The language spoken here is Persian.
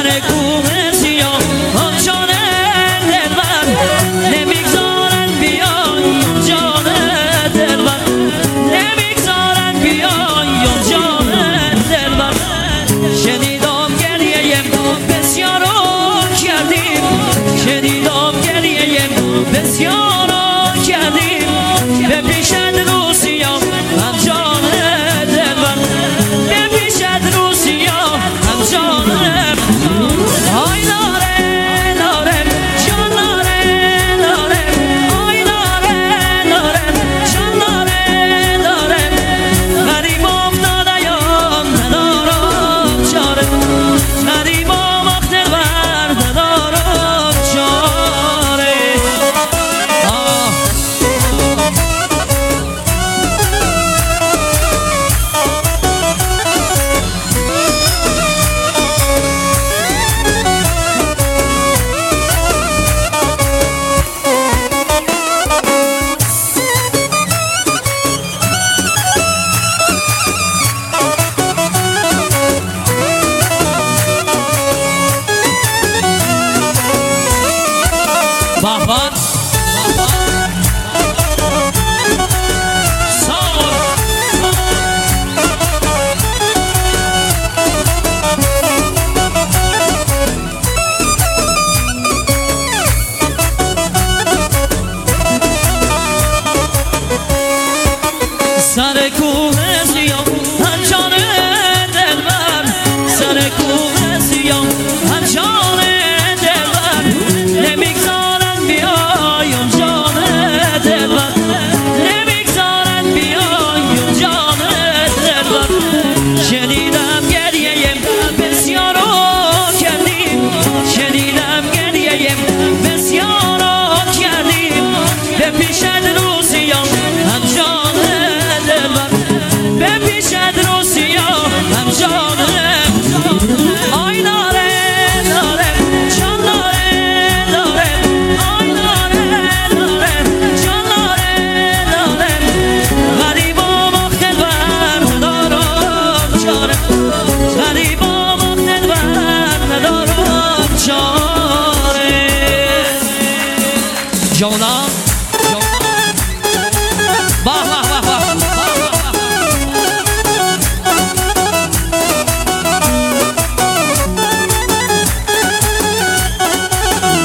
سر کوه سیاه جان دلبر نمیگذارن بیای جان دلبر نمیگذارن بیای جان دلبر شنیدم گریه بسیار کردیم شنیدم گریه بسیار کردیم به پیشت روسیا هم جان دلبر به پیشت روسیا هم جان